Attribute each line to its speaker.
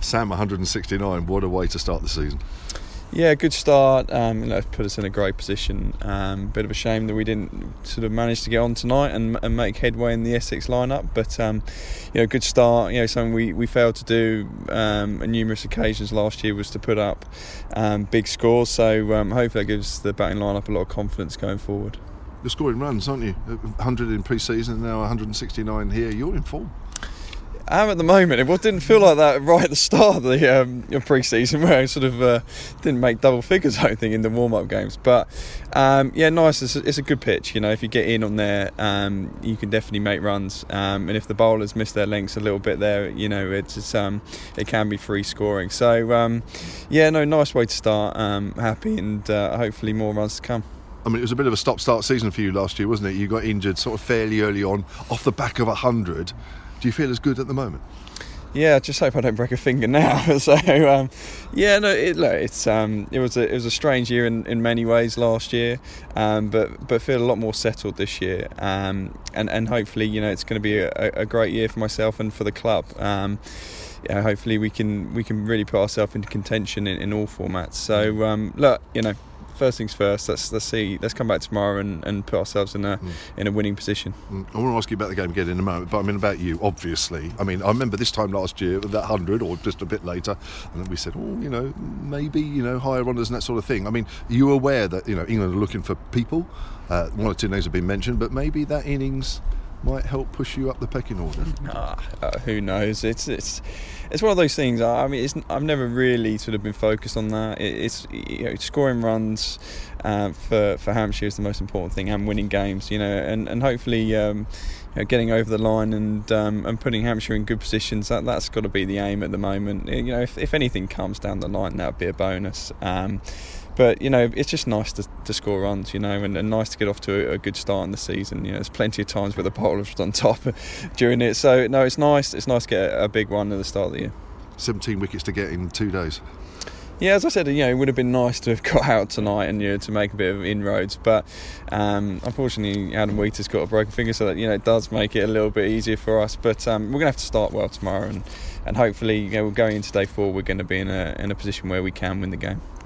Speaker 1: Sam, 169, what a way to start the season.
Speaker 2: Yeah, good start. Put us in a great position. Bit of a shame that we didn't sort of manage to get on tonight and make headway in the Essex lineup. But good start. Something we failed to do on numerous occasions last year was to put up big scores. So hopefully that gives the batting lineup a lot of confidence going forward.
Speaker 1: You're scoring runs, aren't you? 100 in pre-season, now 169 here. You're in form.
Speaker 2: I am at the moment. It didn't feel like that right at the start of the pre-season, where I sort of didn't make double figures, I don't think, in the warm-up games. But nice. It's a good pitch. If you get in on there, you can definitely make runs. And if the bowlers miss their lengths a little bit there, it can be free scoring. So nice way to start. Happy, and hopefully more runs to come.
Speaker 1: I mean, it was a bit of a stop-start season for you last year, wasn't it? You got injured sort of fairly early on, off the back of 100. Do you feel as good at the moment?
Speaker 2: Yeah, I just hope I don't break a finger now. So, it was a strange year in many ways last year, but feel a lot more settled this year, and hopefully, it's going to be a great year for myself and for the club. Hopefully we can really put ourselves into contention in all formats. So, first things first. Let's come back tomorrow and put ourselves in a winning position.
Speaker 1: I want to ask you about the game again in a moment, but I mean about you, obviously. I mean, I remember this time last year, that 100 or just a bit later, and then we said, maybe higher runners and that sort of thing. I mean, are you aware that England are looking for people? One or two names have been mentioned, but maybe that innings might help push you up the pecking order.
Speaker 2: Who knows? It's one of those things. I mean, I've never really sort of been focused on that. It's scoring runs for Hampshire is the most important thing, and winning games. And hopefully getting over the line and putting Hampshire in good positions. That's got to be the aim at the moment. If anything comes down the line, that would be a bonus. But it's just nice to score runs, and nice to get off to a good start in the season. There's plenty of times where the bowlers were on top during it. So no, it's nice. It's nice to get a big one at the start of the year.
Speaker 1: 17 wickets to get in 2 days.
Speaker 2: Yeah, as I said, it would have been nice to have got out tonight and to make a bit of inroads, but unfortunately Adam Wheater's got a broken finger, so that it does make it a little bit easier for us. But we're going to have to start well tomorrow, and hopefully, we're going into day 4, we're going to be in a position where we can win the game.